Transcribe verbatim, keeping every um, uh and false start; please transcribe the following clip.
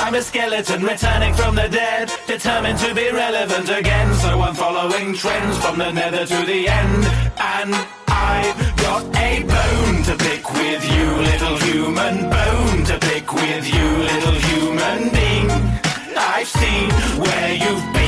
I'm a skeleton returning from the dead, determined to be relevant again. So I'm following trends from the nether to the end. And I've got a bone to pick with you, little human. Bone to pick with you, little human being. I've seen where you've been.